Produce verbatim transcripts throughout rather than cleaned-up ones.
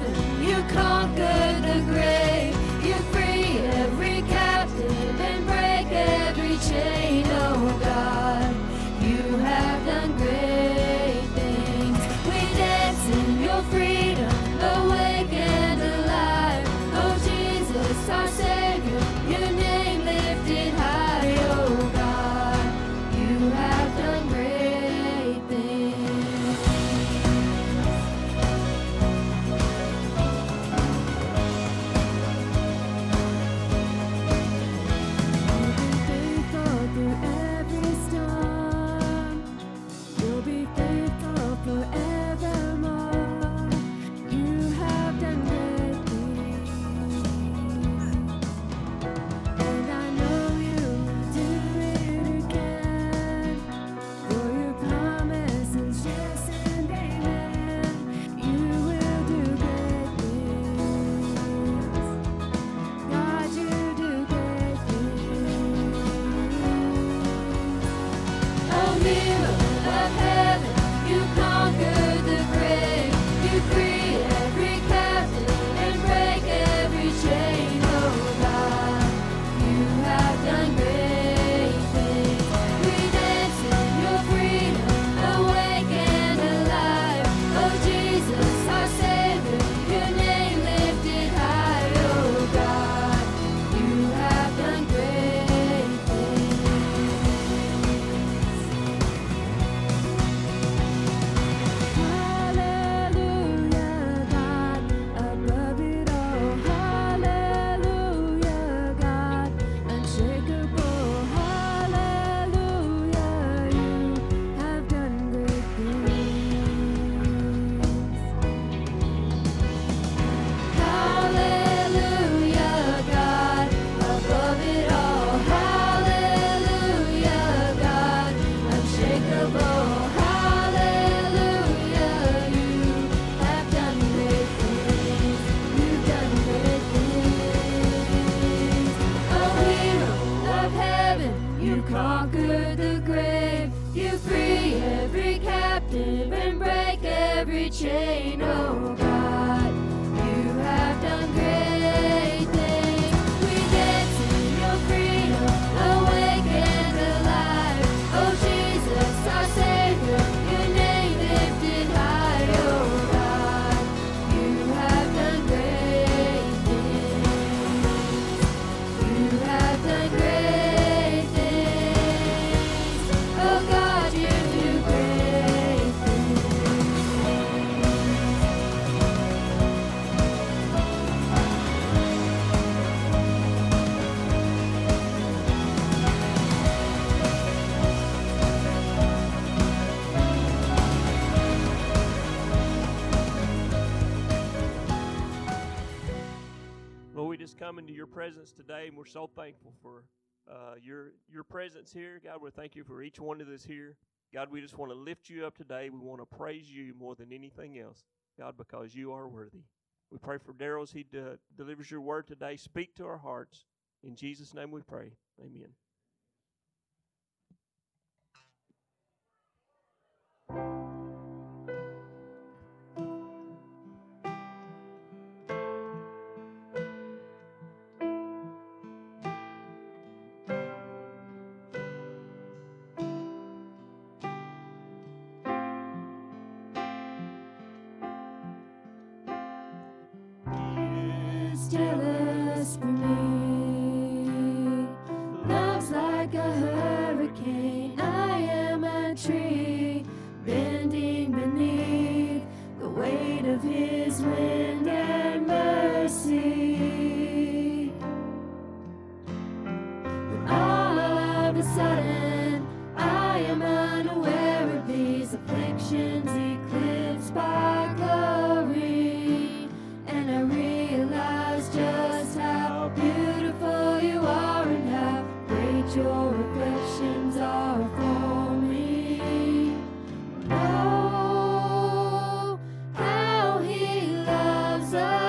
heaven, you conquered the grave. You free every captive and break every chain, oh God. You have done great things. We dance in your freedom, awake and alive. Oh Jesus, our Savior, your name lifted high, oh God. You have done great things. You'll be faithful through every storm. You'll be faithful forevermore. You have done great things. And I know you will do it again. For your promise is yes and amen. You will do great things. God, you do great things. Oh, miracle of heaven, you conquered the grave. You free every captive and break every chain, oh God. You have done great things. We dance in your freedom, awake and alive. Oh Jesus, our Savior, your name lifted high, oh God. You have done great things. Hallelujah, God, above it all. Hallelujah, God, unshakable. Hallelujah, you have done great things. Hallelujah, God, above it all. Hallelujah, God, unshakable. Hallelujah, you have done great things. You've done great things. Oh, hero of heaven, you conquered the grave. You free every captive and break every chain, oh God. You have done great things. We dance in your freedom, awake and alive. Oh Jesus, our Savior, your name lifted high, oh God. You have done great things. You have done great things. Oh God, you do great things. Lord, we just come into your presence today, and we're so thankful for uh, your your presence here. God, we thank you for each one of us here. God, we just want to lift you up today. We want to praise you more than anything else, God, because you are worthy. We pray for Daryl as he de- delivers your word today. Speak to our hearts. In Jesus' name we pray. Amen. Is jealous for me. Love's like a hurricane. I am a tree bending beneath the weight of his wind and mercy. But all of a sudden, I am unaware of these afflictions eclipsed by glory. And I realize just how beautiful you are and how great your affections are for me. Oh, how he loves us.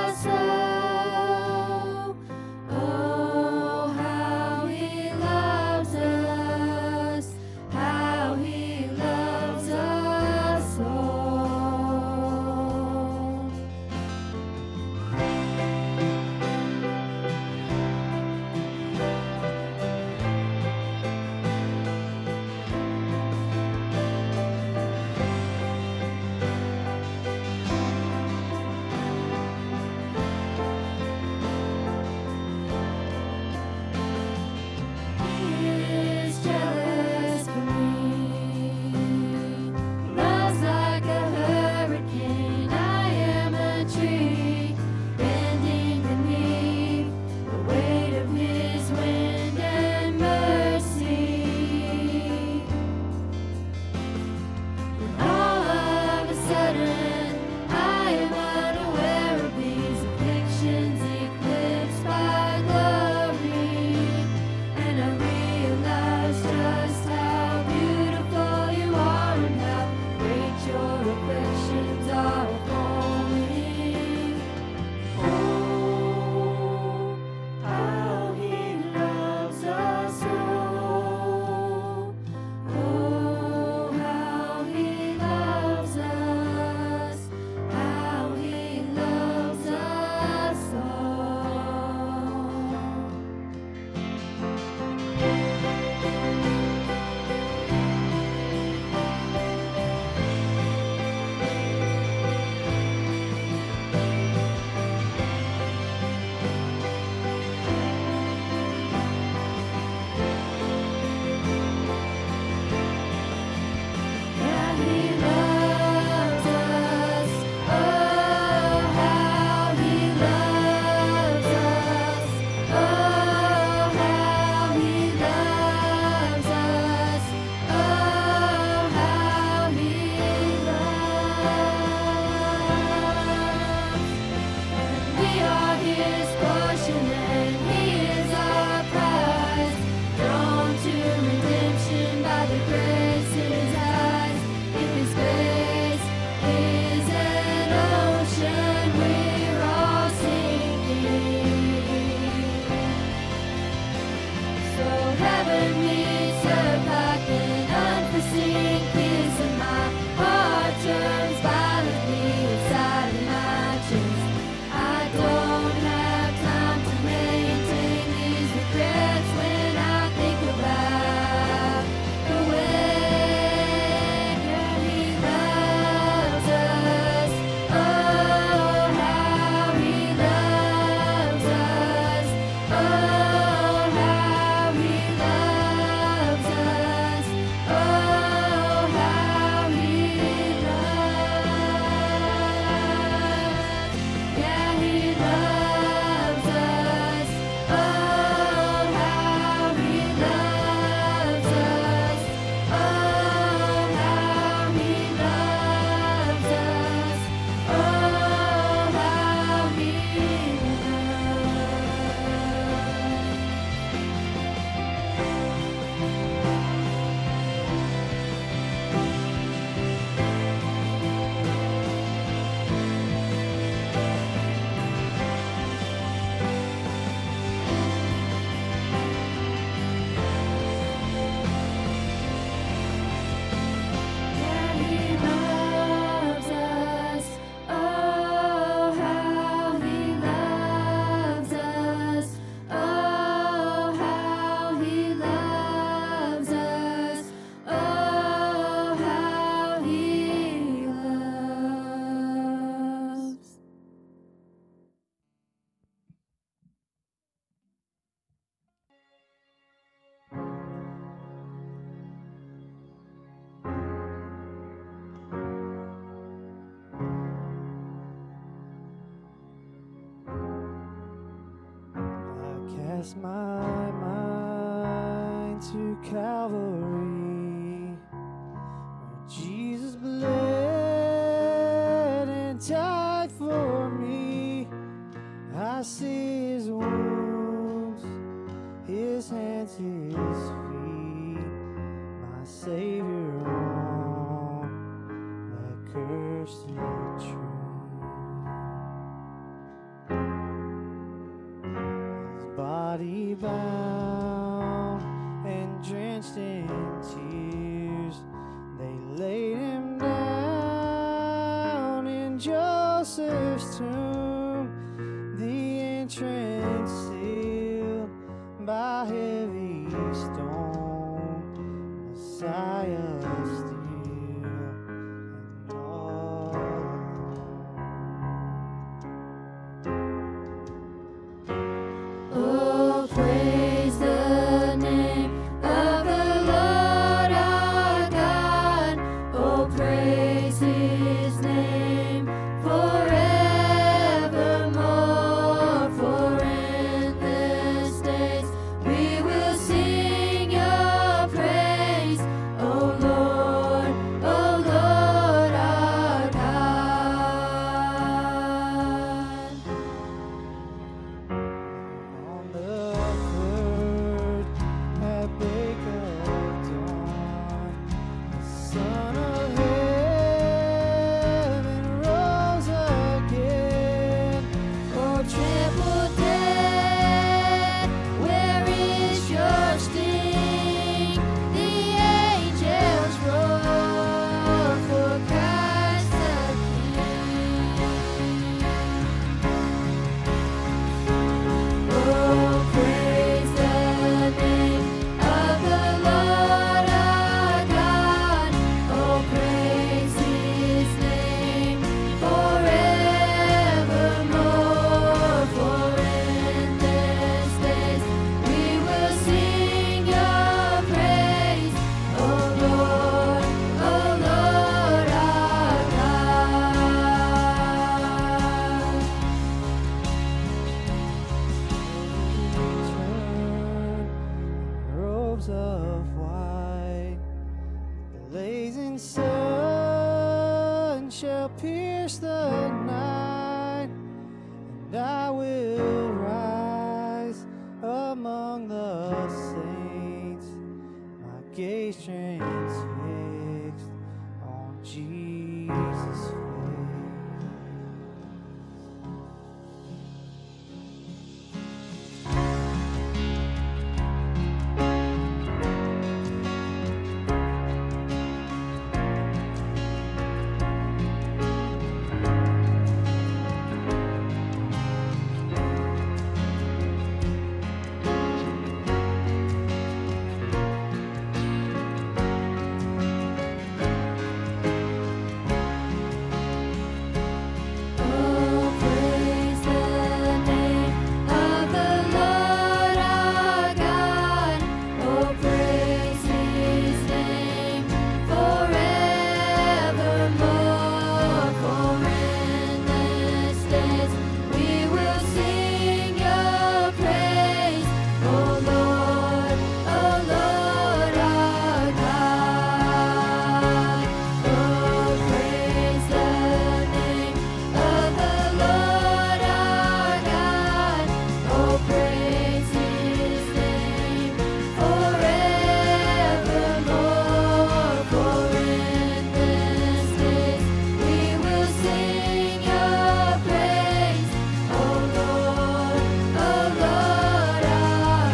cast my mind to Calvary, where Jesus bled and died for me. I see his wounds, his hands, his feet, my Savior on that cursed tree. His body bound and drenched in tears, they laid him down in Joseph's tomb, the entrance sealed by heavy stone, Messiah still and all alone. Oh, praise the name of the Lord our God. Oh, praise his name forevermore. For endless days we will sing your praise. Oh Lord, oh Lord our God. On the third at break of dawn, the Son of Heaven rose again. Oh, trampled death, where is your sting? The angels roar for Christ the King. Oh, praise the name of the Lord our God. Oh, praise his name forevermore. For endless days we will sing your praise. Oh Lord, oh Lord our God. Return, robes of white, the blazing sun shall pierce the night, and I will rise among the saints, my gaze transfixed on Jesus' face. Oh, praise the name of the Lord our God. Oh, praise his name forevermore. For endless days we will sing your praise. Oh Lord, oh Lord our God. Oh, praise the name of the Lord our God. Oh, praise his name forevermore. For endless days we will sing your praise. Oh Lord, oh Lord our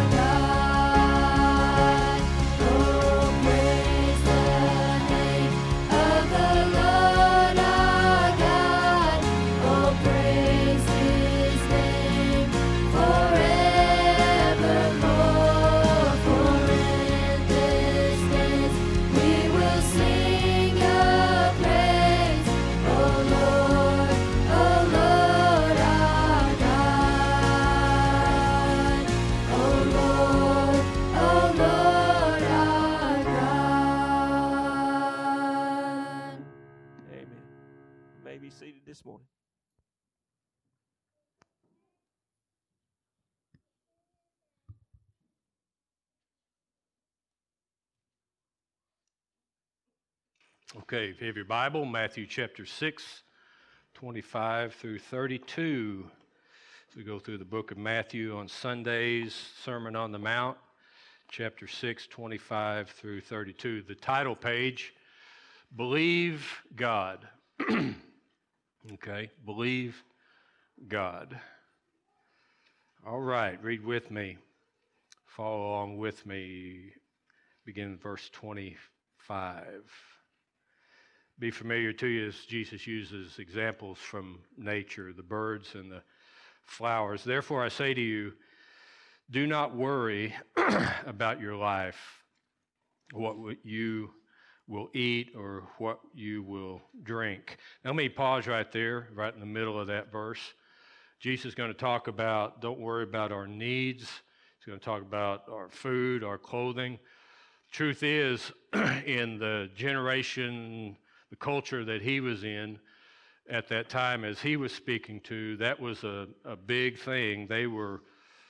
God. Oh, praise the name of the Lord our God. Oh, praise his name forevermore. For endless days we will sing your praise. Oh Lord, oh Lord our God. Oh Lord, oh Lord our God. Amen. You may be seated this morning. Okay, if you have your Bible, Matthew chapter six, twenty-five through thirty-two. As we go through the book of Matthew on Sundays, Sermon on the Mount, chapter six, twenty-five through thirty-two. The title page, Believe God. Okay, believe God. All right, read with me. Follow along with me. Begin verse twenty-five. Be familiar to you as Jesus uses examples from nature, the birds and the flowers. Therefore, I say to you, do not worry about your life, what you will eat or what you will drink. Now, let me pause right there, right in the middle of that verse. Jesus is going to talk about, don't worry about our needs. He's going to talk about our food, our clothing. Truth is, in the generation, the culture that he was in at that time, as he was speaking to, that was a, a big thing. They were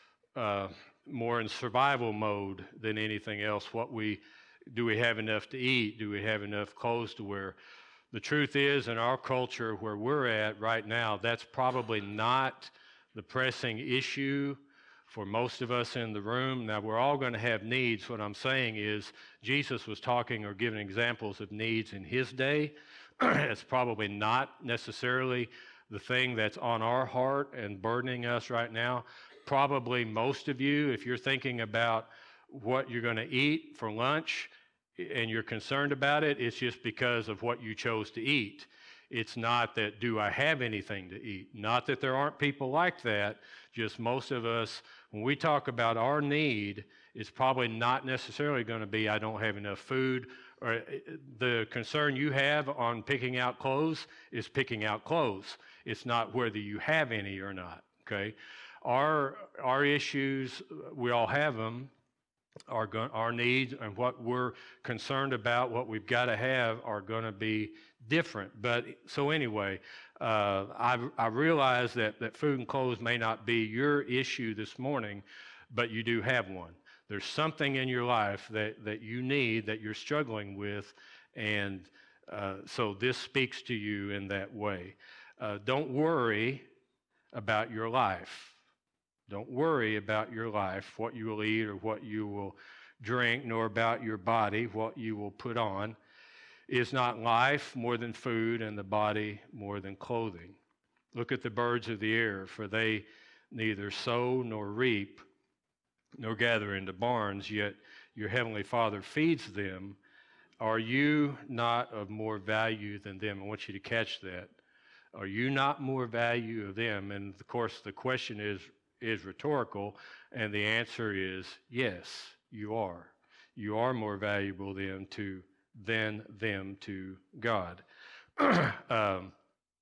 uh, more in survival mode than anything else. What we do we have enough to eat? Do we have enough clothes to wear? The truth is, in our culture where we're at right now, that's probably not the pressing issue for most of us in the room. Now, we're all going to have needs. What I'm saying is Jesus was talking or giving examples of needs in his day. It's probably not necessarily the thing that's on our heart and burdening us right now. Probably most of you, if you're thinking about what you're going to eat for lunch and you're concerned about it, it's just because of what you chose to eat. It's not that, do I have anything to eat? Not that there aren't people like that, just most of us, when we talk about our need, it's probably not necessarily going to be, I don't have enough food, or the concern you have on picking out clothes is picking out clothes. It's not whether you have any or not, okay? Our, our issues, we all have them, our, our needs and what we're concerned about, what we've got to have are going to be different. But so anyway, uh, I, I realize that, that food and clothes may not be your issue this morning, but you do have one. There's something in your life that, that you need, that you're struggling with, and uh, so this speaks to you in that way. Uh, don't worry about your life. Don't worry about your life, what you will eat or what you will drink, nor about your body, what you will put on. Is not life more than food, and the body more than clothing? Look at the birds of the air, for they neither sow nor reap, nor gather into barns, yet your heavenly Father feeds them. Are you not of more value than them? I want you to catch that. Are you not more value of them? And of course, the question is, is rhetorical, and the answer is yes, you are. You are more valuable than to than them to God. um,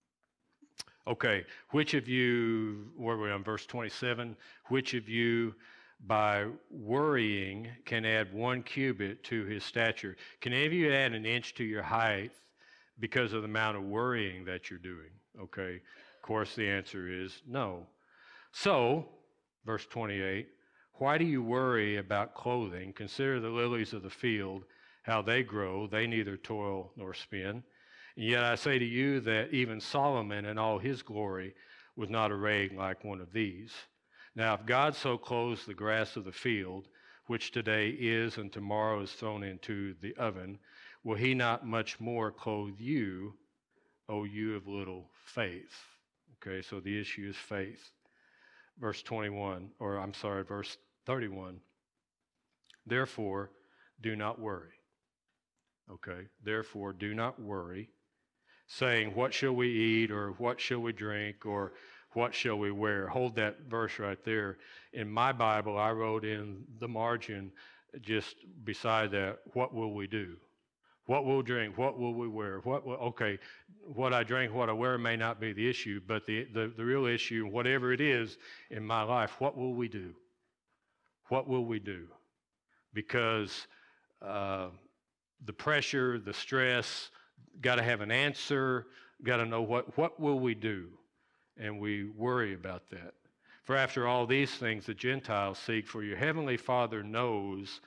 okay, which of you, where are we on verse twenty-seven? Which of you by worrying can add one cubit to his stature? Can any of you add an inch to your height because of the amount of worrying that you're doing? Okay, of course the answer is no. So, verse twenty-eight, why do you worry about clothing? Consider the lilies of the field, how they grow. They neither toil nor spin. And yet I say to you that even Solomon in all his glory was not arrayed like one of these. Now, if God so clothes the grass of the field, which today is and tomorrow is thrown into the oven, will he not much more clothe you, O you of little faith? Okay, so the issue is faith. Verse twenty-one, or I'm sorry, verse thirty-one. Therefore, do not worry. Okay, therefore, do not worry, saying, what shall we eat, or what shall we drink, or what shall we wear? Hold that verse right there. In my Bible, I wrote in the margin, just beside that, what will we do? What we'll drink, what will we wear? What will, okay, what I drink, what I wear may not be the issue, but the, the, the real issue, whatever it is in my life, what will we do? What will we do? Because uh, the pressure, the stress, got to have an answer, got to know what, what will we do? And we worry about that. For after all these things the Gentiles seek, for your heavenly Father knows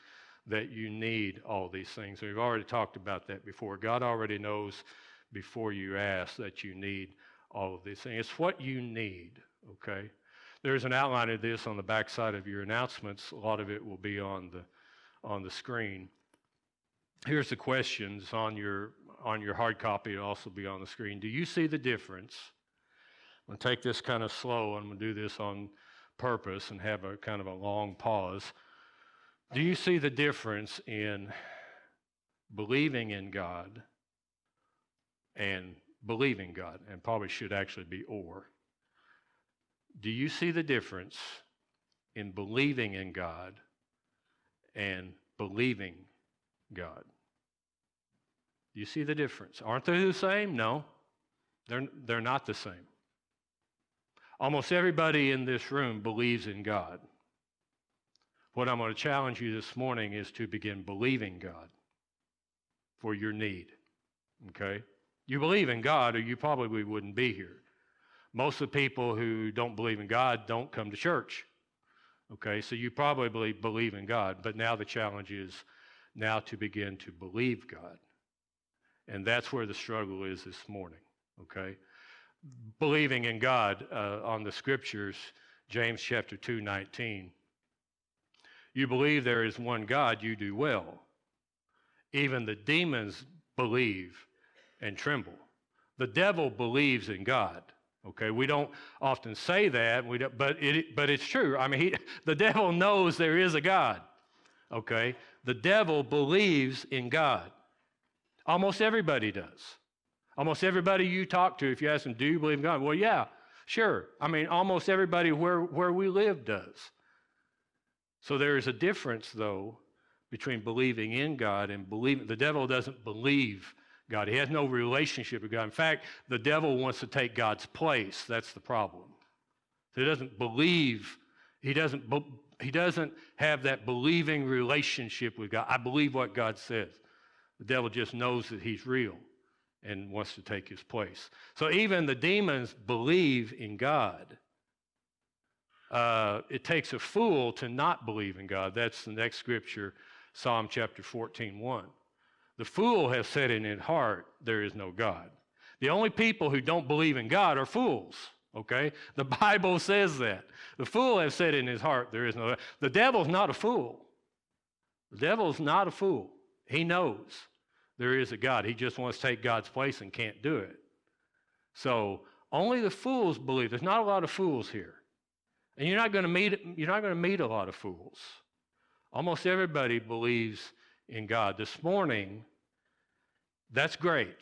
that you need all these things. We've already talked about that before. God already knows before you ask that you need all of these things. It's what you need, okay? There's an outline of this on the back side of your announcements. A lot of it will be on the on the screen. Here's the questions on your on your hard copy. It'll also be on the screen. Do you see the difference? I'm going to take this kind of slow. I'm going to do this on purpose and have a kind of a long pause. Do you see the difference in believing in God and believing God? And probably should actually be or. Do you see the difference in believing in God and believing God? Do you see the difference? Aren't they the same? No, they're, they're not the same. Almost everybody in this room believes in God. What I'm going to challenge you this morning is to begin believing God for your need, okay? You believe in God or you probably wouldn't be here. Most of the people who don't believe in God don't come to church, okay? So you probably believe in God, but now the challenge is now to begin to believe God. And that's where the struggle is this morning, okay? Believing in God uh, on the scriptures, James chapter two, nineteen. You believe there is one God, you do well. Even the demons believe and tremble. The devil believes in God. Okay, we don't often say that, we don't, but it but it's true. I mean, he, the devil knows there is a God. Okay, the devil believes in God. Almost everybody does. Almost everybody you talk to, if you ask them, do you believe in God? Well, yeah, sure. I mean, almost everybody where, where we live does. So there is a difference, though, between believing in God and believing. The devil doesn't believe God. He has no relationship with God. In fact, the devil wants to take God's place. That's the problem. So he doesn't believe. He doesn't, he doesn't have that believing relationship with God. I believe what God says. The devil just knows that he's real and wants to take his place. So even the demons believe in God. Uh, it takes a fool to not believe in God. That's the next scripture, Psalm chapter fourteen, one. The fool has said in his heart, there is no God. The only people who don't believe in God are fools, okay? The Bible says that. The fool has said in his heart, there is no God. The devil's not a fool. The devil's not a fool. He knows there is a God. He just wants to take God's place and can't do it. So only the fools believe. There's not a lot of fools here. And you're not going to meet you're not going to meet a lot of fools. Almost everybody believes in God. This morning, that's great.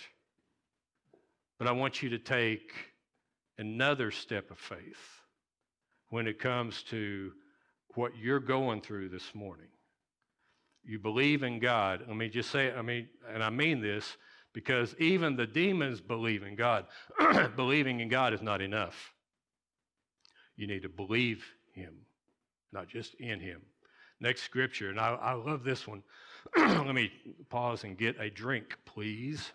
But I want you to take another step of faith when it comes to what you're going through this morning. You believe in God. Let me just say, I mean, and I mean this because even the demons believe in God. Believing in God is not enough. You need to believe him, not just in him. Next scripture, and I, I love this one. Let me pause and get a drink, please.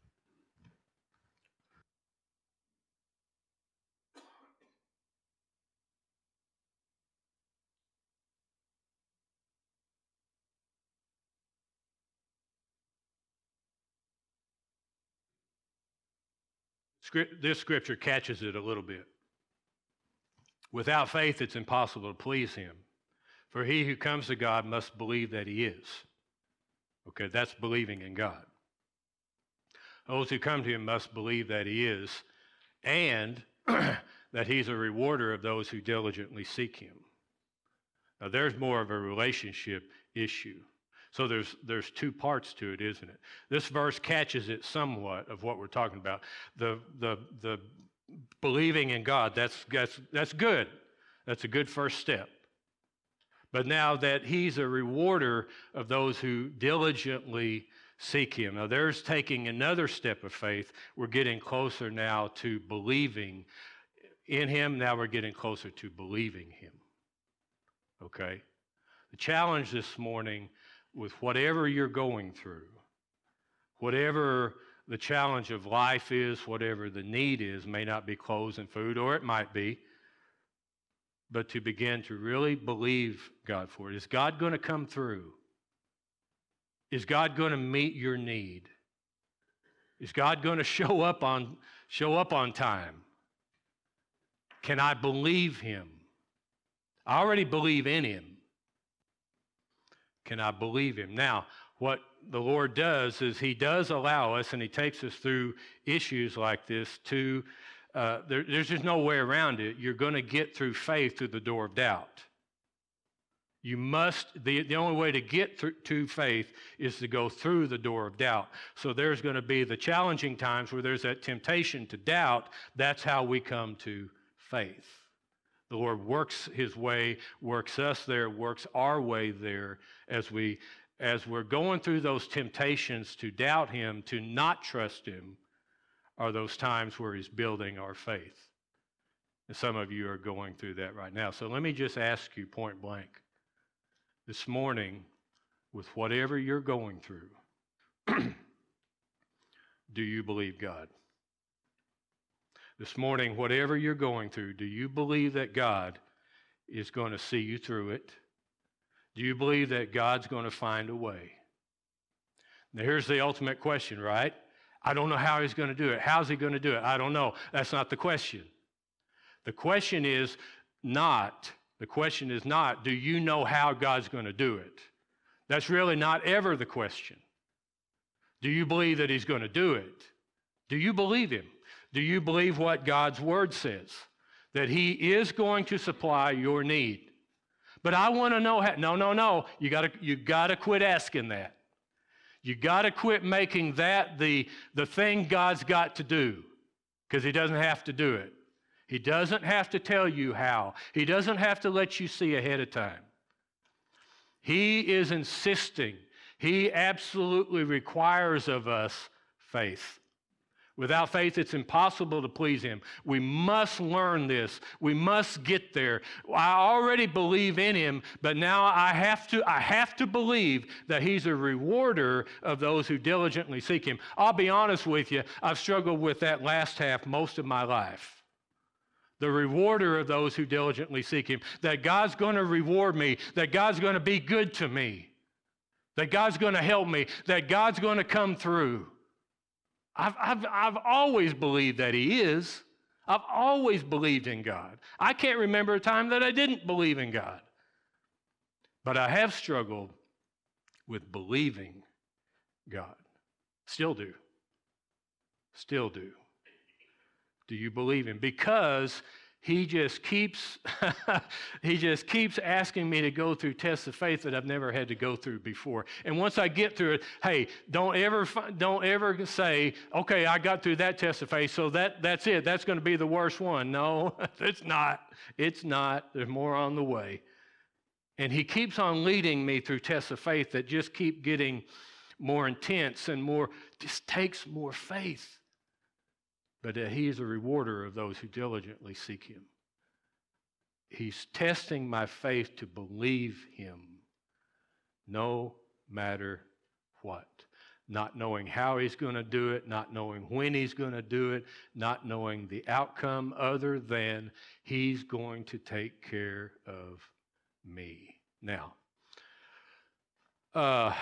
This scripture catches it a little bit. Without faith, it's impossible to please him. For he who comes to God must believe that he is. Okay, that's believing in God. Those who come to him must believe that he is, and that he's a rewarder of those who diligently seek him. Now, there's more of a relationship issue. So there's there's two parts to it, isn't it? This verse catches it somewhat of what we're talking about. The the the believing in God, that's that's that's good. That's a good first step. But now that he's a rewarder of those who diligently seek him. Now there's taking another step of faith. We're getting closer now to believing in him. Now we're getting closer to believing him. Okay? The challenge this morning with whatever you're going through, whatever the challenge of life is, whatever the need is, may not be clothes and food, or it might be, but to begin to really believe God for it. Is God going to come through? Is God going to meet your need? Is God going to show up on show up on time? Can I believe him? I already believe in him. Can I believe him? Now, what the Lord does is he does allow us, and he takes us through issues like this to, uh, there, there's just no way around it. You're going to get through faith through the door of doubt. You must, the, the only way to get through, to faith is to go through the door of doubt. So there's going to be the challenging times where there's that temptation to doubt. That's how we come to faith. The Lord works his way, works us there, works our way there as we as we're going through those temptations to doubt him, to not trust him, are those times where he's building our faith. And some of you are going through that right now. So let me just ask you point blank. This morning, with whatever you're going through, do you believe God? This morning, whatever you're going through, do you believe that God is going to see you through it? Do you believe that God's going to find a way? Now, here's the ultimate question, right? I don't know how he's going to do it. How's he going to do it? I don't know. That's not the question. The question is not, the question is not, do you know how God's going to do it? That's really not ever the question. Do you believe that he's going to do it? Do you believe him? Do you believe what God's word says? That he is going to supply your need. But I want to know how. No, no, no. You got to you got to quit asking that. You got to quit making that the, the thing God's got to do, because he doesn't have to do it. He doesn't have to tell you how. He doesn't have to let you see ahead of time. He is insisting. He absolutely requires of us faith. Without faith, it's impossible to please him. We must learn this. We must get there. I already believe in him, but now I have to, I have to believe that he's a rewarder of those who diligently seek him. I'll be honest with you, I've struggled with that last half most of my life. The rewarder of those who diligently seek him. That God's going to reward me. That God's going to be good to me. That God's going to help me. That God's going to come through. I've, I've, I've always believed that he is. I've always believed in God. I can't remember a time that I didn't believe in God. But I have struggled with believing God. Still do. Still do. Do you believe him? Because he just keeps he just keeps asking me to go through tests of faith that I've never had to go through before. And once I get through it, hey, don't ever don't ever say, okay, I got through that test of faith, so that that's it. That's going to be the worst one. No, it's not. It's not. There's more on the way. And he keeps on leading me through tests of faith that just keep getting more intense and more, just takes more faith. But that he is a rewarder of those who diligently seek him. He's testing my faith to believe him no matter what. Not knowing how he's going to do it, not knowing when he's going to do it, not knowing the outcome other than he's going to take care of me. Now, uh,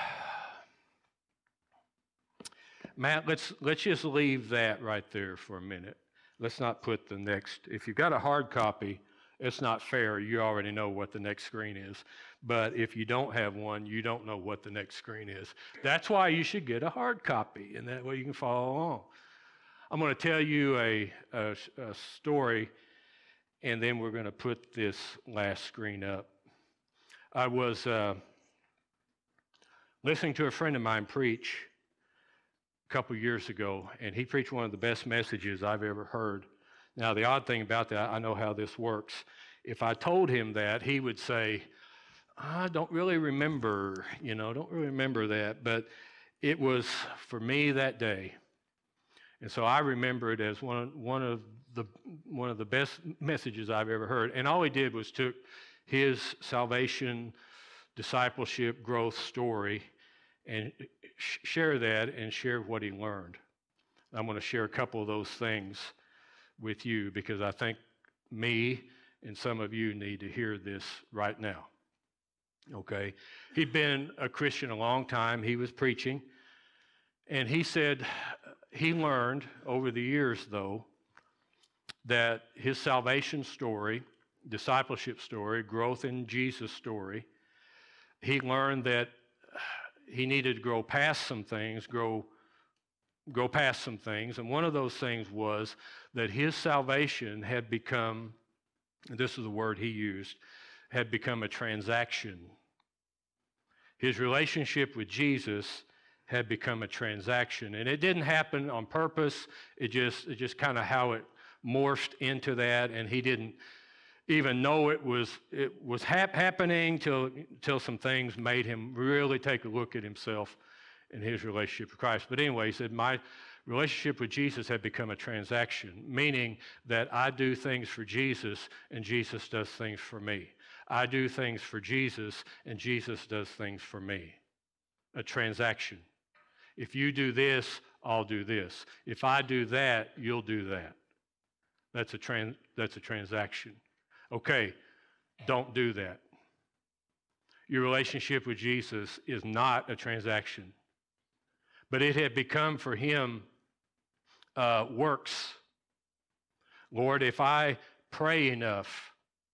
Matt, let's let's just leave that right there for a minute. Let's not put the next, if you've got a hard copy, it's not fair. You already know what the next screen is. But if you don't have one, you don't know what the next screen is. That's why you should get a hard copy, and that way you can follow along. I'm going to tell you a, a, a story, and then we're going to put this last screen up. I was uh, listening to a friend of mine preach couple years ago, and he preached one of the best messages I've ever heard. Now, the odd thing about that, I know how this works. If I told him that, he would say, I don't really remember, you know, don't really remember that, but it was for me that day. And so I remember it as one, one of the one of the best messages I've ever heard. And all he did was took his salvation, discipleship, growth story and share that and share what he learned. I'm going to share a couple of those things with you because I think me and some of you need to hear this right now. Okay, he'd been a Christian a long time. He was preaching, and he said he learned over the years, though, that his salvation story, discipleship story, growth in Jesus story, he learned that he needed to grow past some things, grow, grow past some things, and one of those things was that his salvation had become, and this is the word he used, had become a transaction. His relationship with Jesus had become a transaction, and it didn't happen on purpose. It just, it just kind of how it morphed into that, and he didn't even know it was it was hap- happening till till some things made him really take a look at himself and his relationship with Christ. But anyway, he said, my relationship with Jesus had become a transaction, meaning that I do things for Jesus and Jesus does things for me. I do things for Jesus and Jesus does things for me. A transaction. If you do this, I'll do this. If I do that, you'll do that. That's a trans, that's a transaction. Okay, don't do that. Your relationship with Jesus is not a transaction. But it had become for him uh, works. Lord, if I pray enough,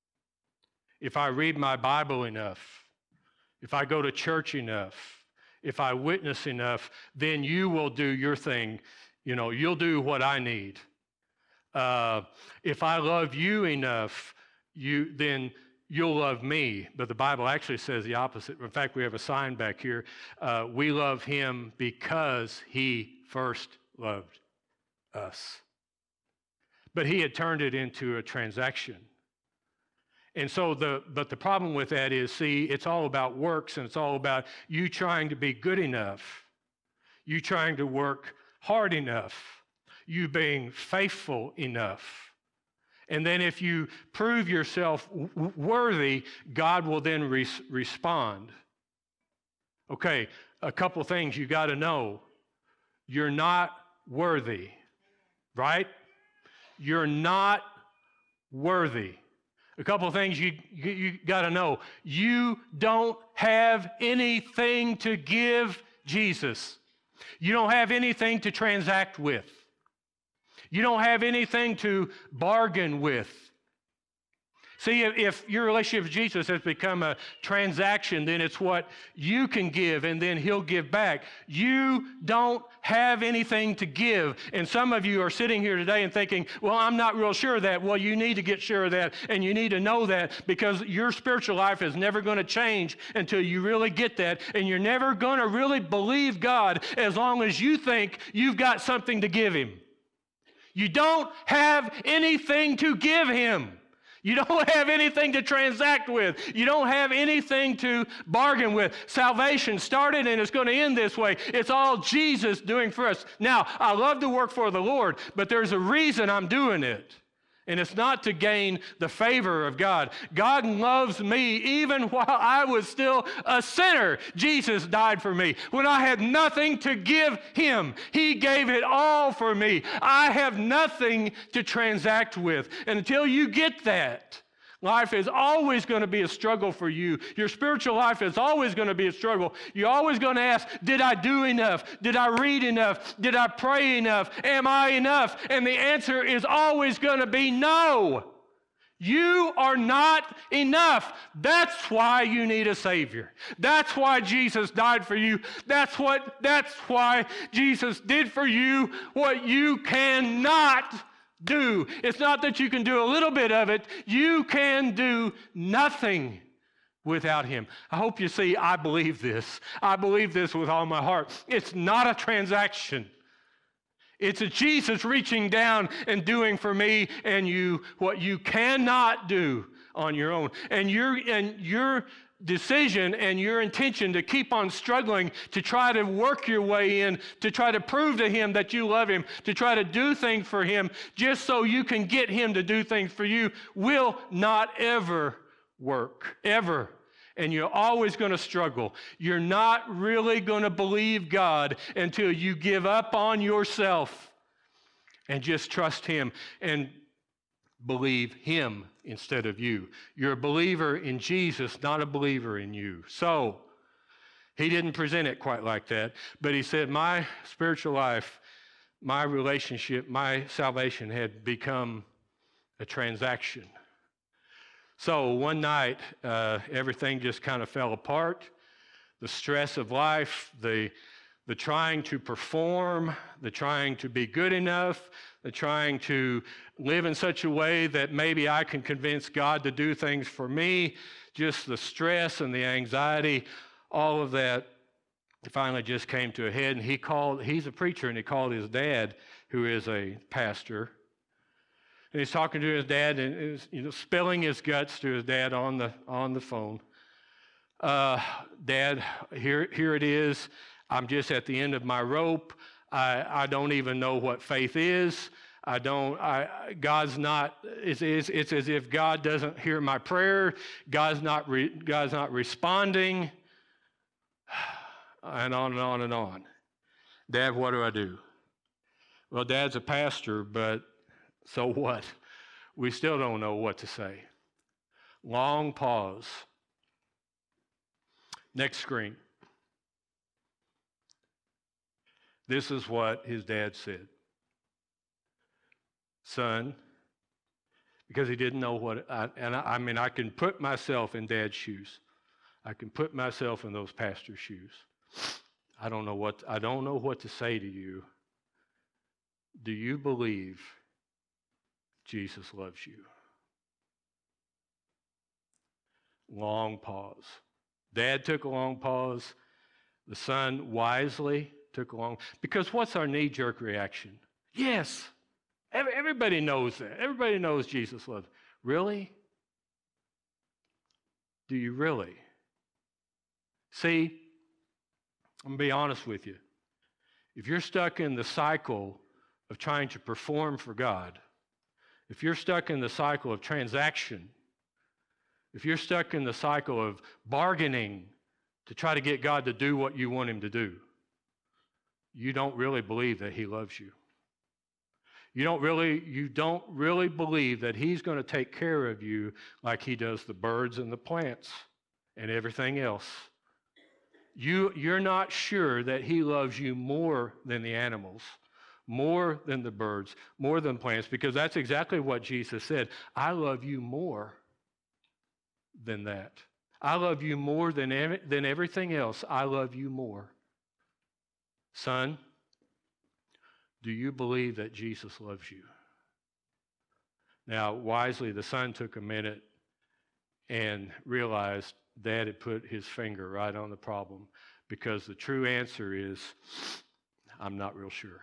if I read my Bible enough, if I go to church enough, if I witness enough, then you will do your thing. You know, you'll do what I need. Uh, if I love you enough, you then you'll love me. But the Bible actually says the opposite. In fact, we have a sign back here. Uh, we love him because he first loved us. But he had turned it into a transaction. And so the, but the problem with that is, see, it's all about works, and it's all about you trying to be good enough, you trying to work hard enough, you being faithful enough. And then if you prove yourself w- worthy, God will then re- respond. Okay, a couple things you got to know. You're not worthy, right? You're not worthy. A couple of things you, you, you got to know. You don't have anything to give Jesus. You don't have anything to transact with. You don't have anything to bargain with. See, if your relationship with Jesus has become a transaction, then it's what you can give and then he'll give back. You don't have anything to give. And some of you are sitting here today and thinking, well, I'm not real sure of that. Well, you need to get sure of that, and you need to know that, because your spiritual life is never going to change until you really get that, and you're never going to really believe God as long as you think you've got something to give him. You don't have anything to give him. You don't have anything to transact with. You don't have anything to bargain with. Salvation started and it's going to end this way. It's all Jesus doing for us. Now, I love to work for the Lord, but there's a reason I'm doing it. And it's not to gain the favor of God. God loves me even while I was still a sinner. Jesus died for me. When I had nothing to give him, he gave it all for me. I have nothing to transact with. And until you get that, life is always going to be a struggle for you. Your spiritual life is always going to be a struggle. You're always going to ask, did I do enough? Did I read enough? Did I pray enough? Am I enough? And the answer is always going to be no. You are not enough. That's why you need a Savior. That's why Jesus died for you. That's what, that's why Jesus did for you what you cannot do. It's not that you can do a little bit of it. You can do nothing without him. I hope you see, I believe this. I believe this with all my heart. It's not a transaction. It's a Jesus reaching down and doing for me and you what you cannot do on your own. And your and your decision and your intention to keep on struggling, to try to work your way in, to try to prove to him that you love him, to try to do things for him just so you can get him to do things for you, will not ever work, ever. And you're always going to struggle. You're not really going to believe God until you give up on yourself and just trust him. And believe him instead of you. You're a believer in Jesus, not a believer in you. So, he didn't present it quite like that, but he said, my spiritual life, my relationship, my salvation had become a transaction. So one night, uh, everything just kind of fell apart. The stress of life, the the trying to perform, the trying to be good enough, the trying to live in such a way that maybe I can convince God to do things for me, just the stress and the anxiety, all of that finally just came to a head. And he called, he's a preacher, and he called his dad, who is a pastor. And he's talking to his dad and is, you know, spilling his guts to his dad on the on the phone. Uh, Dad, here here it is. I'm just at the end of my rope. I, I don't even know what faith is. I don't, I, God's not, it's, it's, it's as if God doesn't hear my prayer. God's not, re, God's not responding. And on and on and on. Dad, what do I do? Well, Dad's a pastor, but so what? We still don't know what to say. Long pause. Next screen. This is what his dad said. Son, because he didn't know what, I, and I, I mean, I can put myself in Dad's shoes. I can put myself in those pastors' shoes. I don't know what, I don't know what to say to you. Do you believe Jesus loves you? Long pause. Dad took a long pause. The son wisely took a long, because what's our knee-jerk reaction? Yes. Everybody knows that. Everybody knows Jesus loves. Really? Do you really? See, I'm going to be honest with you. If you're stuck in the cycle of trying to perform for God, if you're stuck in the cycle of transaction, if you're stuck in the cycle of bargaining to try to get God to do what you want him to do, you don't really believe that he loves you. You don't really, you don't really believe that he's going to take care of you like he does the birds and the plants and everything else. You, you're not sure that he loves you more than the animals, more than the birds, more than plants, because that's exactly what Jesus said. I love you more than that. I love you more than, ev- than everything else. I love you more. Son, do you believe that Jesus loves you? Now, wisely, the son took a minute and realized Dad had put his finger right on the problem, because the true answer is, I'm not real sure.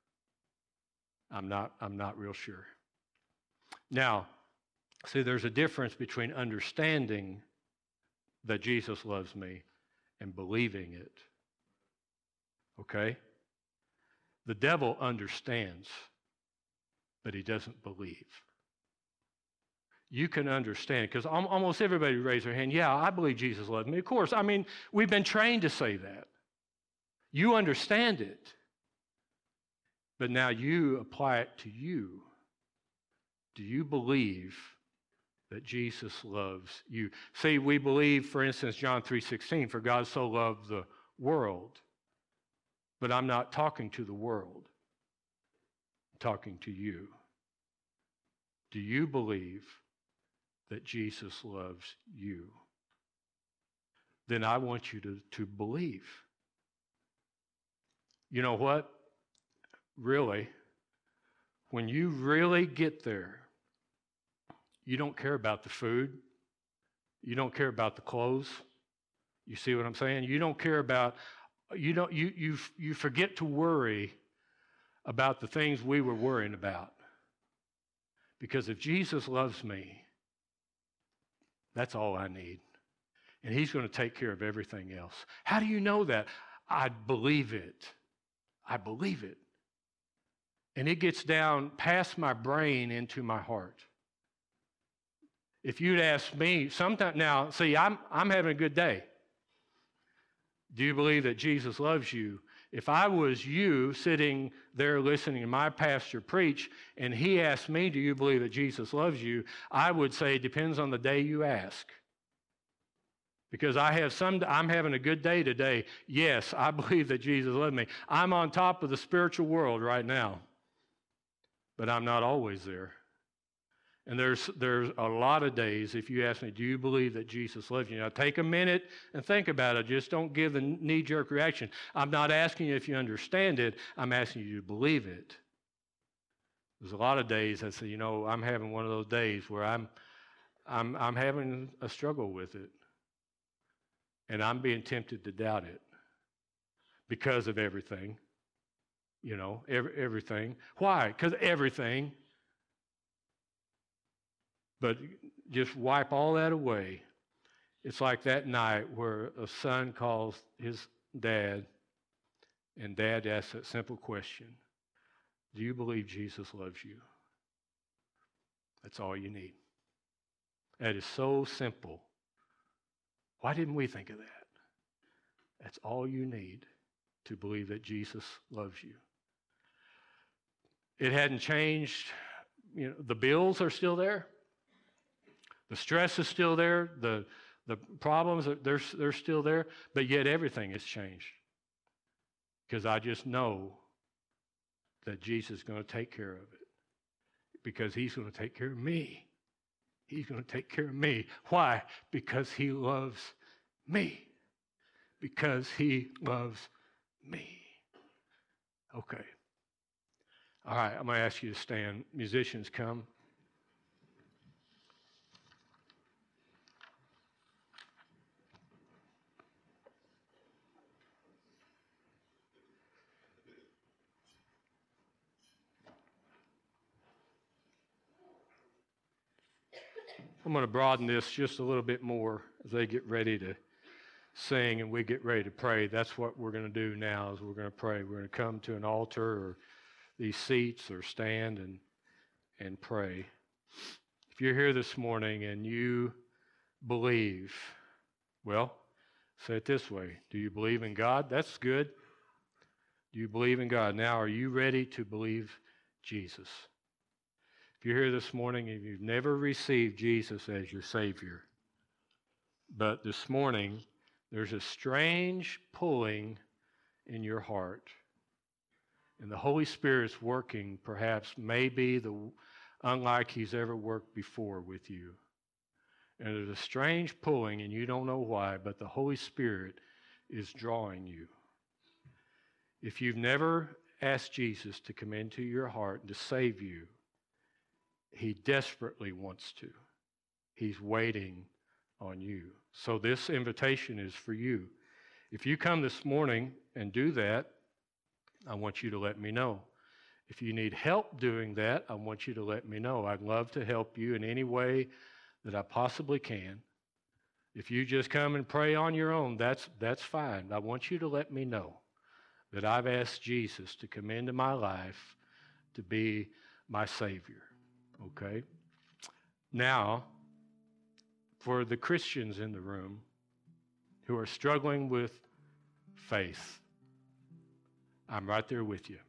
I'm not, I'm not real sure. Now, see, there's a difference between understanding that Jesus loves me and believing it. Okay? The devil understands, but he doesn't believe. You can understand, because almost everybody raised their hand, yeah, I believe Jesus loves me. Of course, I mean, we've been trained to say that. You understand it, but now you apply it to you. Do you believe that Jesus loves you? See, we believe, for instance, John three sixteen, for God so loved the world. But I'm not talking to the world. I'm talking to you. Do you believe that Jesus loves you? Then I want you to, to believe. You know what? Really, when you really get there, you don't care about the food. You don't care about the clothes. You see what I'm saying? You don't care about You don't you you you forget to worry about the things we were worrying about. Because if Jesus loves me, that's all I need. And he's going to take care of everything else. How do you know that? I believe it. I believe it. And it gets down past my brain into my heart. If you'd ask me, sometime now, see, I'm I'm having a good day. Do you believe that Jesus loves you? If I was you sitting there listening to my pastor preach, and he asked me, do you believe that Jesus loves you? I would say, it depends on the day you ask. Because I have some, I'm having a good day today. Yes, I believe that Jesus loves me. I'm on top of the spiritual world right now. But I'm not always there. And there's there's a lot of days, if you ask me, do you believe that Jesus loves you? Now, take a minute and think about it. Just don't give the knee-jerk reaction. I'm not asking you if you understand it. I'm asking you to believe it. There's a lot of days I say, you know, I'm having one of those days where I'm I'm I'm having a struggle with it. And I'm being tempted to doubt it because of everything. You know, every, everything. Why? Because everything. But just wipe all that away. It's like that night where a son calls his dad, and dad asks that simple question, do you believe Jesus loves you? That's all you need. That is so simple. Why didn't we think of that? That's all you need to believe that Jesus loves you. It hadn't changed. You know, the bills are still there. The stress is still there. The, the problems, are, they're, they're still there. But yet everything has changed. Because I just know that Jesus is going to take care of it. Because he's going to take care of me. He's going to take care of me. Why? Because he loves me. Because he loves me. Okay. All right, I'm going to ask you to stand. Musicians, come. I'm going to broaden this just a little bit more as they get ready to sing and we get ready to pray. That's what we're going to do now is we're going to pray. We're going to come to an altar or these seats or stand and and pray. If you're here this morning and you believe, well, say it this way. Do you believe in God? That's good. Do you believe in God? Now, are you ready to believe Jesus? If you're here this morning and you've never received Jesus as your Savior, but this morning there's a strange pulling in your heart, and the Holy Spirit's working perhaps maybe the unlike He's ever worked before with you. And there's a strange pulling, and you don't know why, but the Holy Spirit is drawing you. If you've never asked Jesus to come into your heart and to save you, He desperately wants to. He's waiting on you. So this invitation is for you. If you come this morning and do that, I want you to let me know. If you need help doing that, I want you to let me know. I'd love to help you in any way that I possibly can. If you just come and pray on your own, that's that's fine. I want you to let me know that I've asked Jesus to come into my life to be my Savior. Okay? Now, for the Christians in the room who are struggling with faith, I'm right there with you.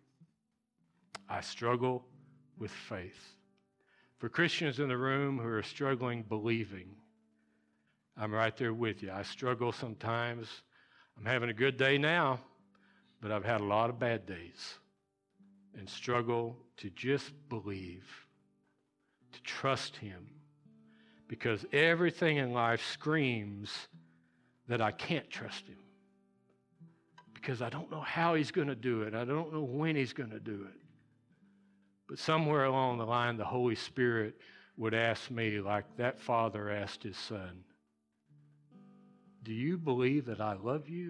I struggle with faith. For Christians in the room who are struggling believing, I'm right there with you. I struggle sometimes. I'm having a good day now, but I've had a lot of bad days and struggle to just believe, to trust Him, because everything in life screams that I can't trust Him because I don't know how He's going to do it. I don't know when He's going to do it. But somewhere along the line, the Holy Spirit would ask me, like that father asked his son, do you believe that I love you?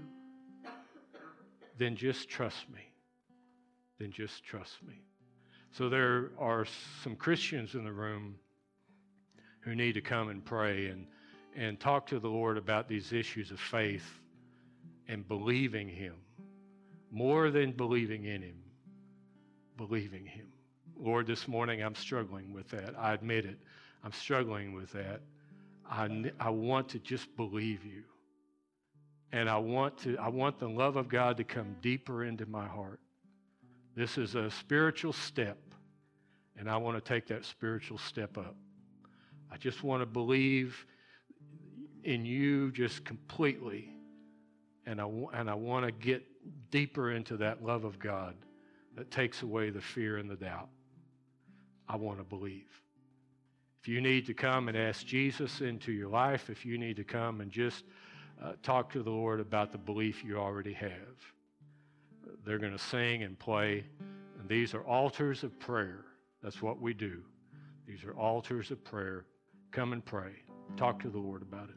Then just trust me. Then just trust me. So there are some Christians in the room who need to come and pray and, and talk to the Lord about these issues of faith and believing Him. More than believing in Him, believing Him. Lord, this morning I'm struggling with that. I admit it. I'm struggling with that. I, I want to just believe You. And I want to, I want the love of God to come deeper into my heart. This is a spiritual step, and I want to take that spiritual step up. I just want to believe in you just completely, and I, and I want to get deeper into that love of God that takes away the fear and the doubt. I want to believe. If you need to come and ask Jesus into your life, if you need to come and just uh, talk to the Lord about the belief you already have, they're going to sing and play, and these are altars of prayer. That's what we do. These are altars of prayer. Come and pray. Talk to the Lord about it.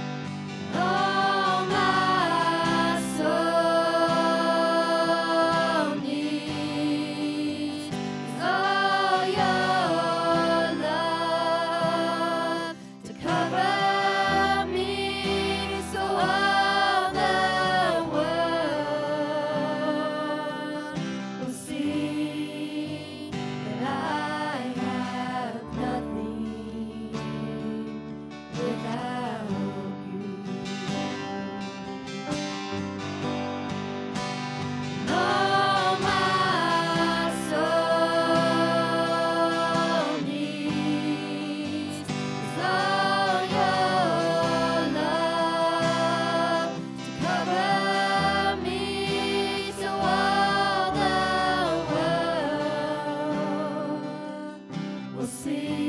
Oh, my soul. sing.